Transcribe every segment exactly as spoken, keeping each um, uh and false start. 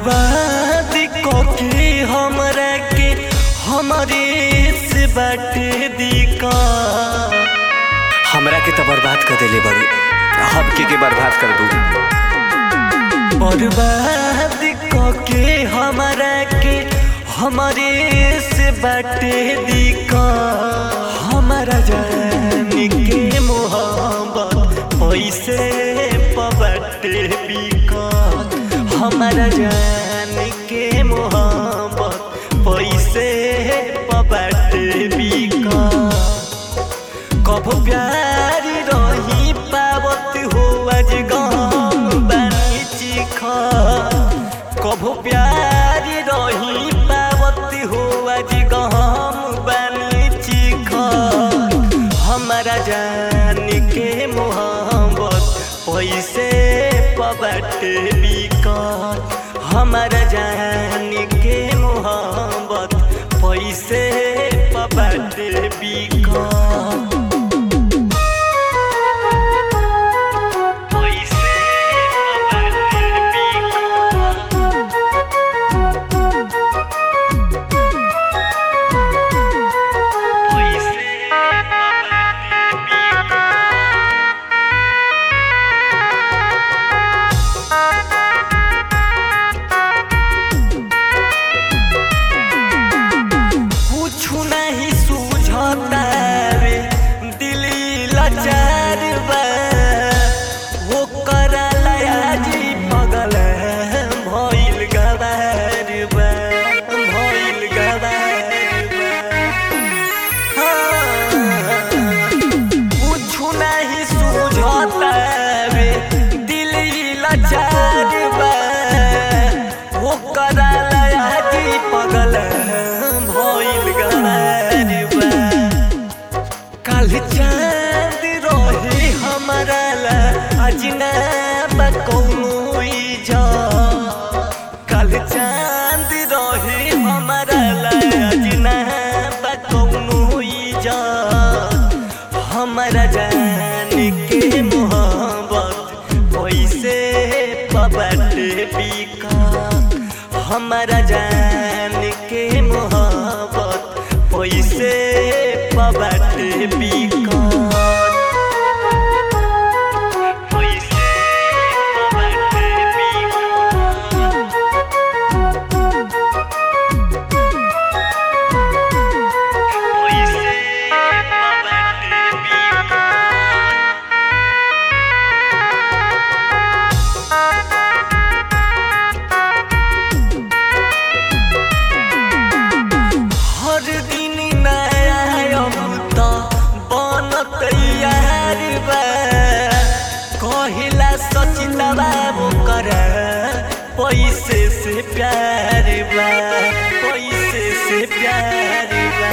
बर्बाद कोके हमरा के हमारे से बाटे दिका। हमरा के तो बर्बाद कर देले बड़ू, हम के के बर्बाद कर दू। बर्बाद कोके हमरा के हमारे से बाटे दिका। हमारा जान के मोहब्बत पैसे पबटे बिका। हमारा जान के मोहब्बत पैसे पबटे बिका। कब प्यार रही पावत हो आज गम बनी चिखा। कब प्यार रही पावत हो आज गम बनी चिखा। हमारा जान के मोहब्बत पैसे पबटे बिका। हमारा जान के मोहब्बत पैसे पबटे बिका। कल चाँद रहे हमारा ला आज ना बकौई जा। कल चाँद रहे हमारा ला आज ना बकौई जा। हमारा जान के मोहब्बत पैसे पबटे बिका। हमारा जान के मोहब्बत पैसे पबटे बिका। कहिला सचिता बाबू कर पैसे से प्यार बा। पैसे से प्यार बा।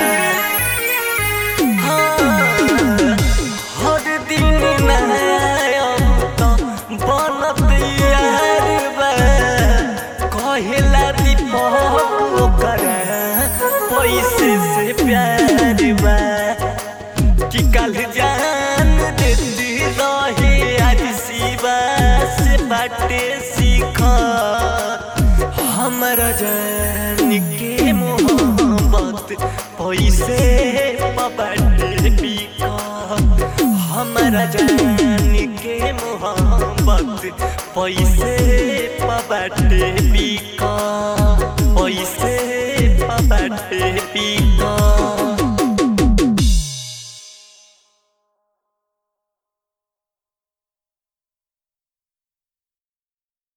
हाँ, हर दिन तो बनत यार बा। कहिला दीपक कर पैसे से प्यार बा। कि कल जान देती रहे आज शिवा से बाटे सीखा। हमारा जान के मोहब्बत पैसे पबटे बिका। हमारा जान के मोहब्बत पैसे पबटे बिका। पैसे पबटे बिका।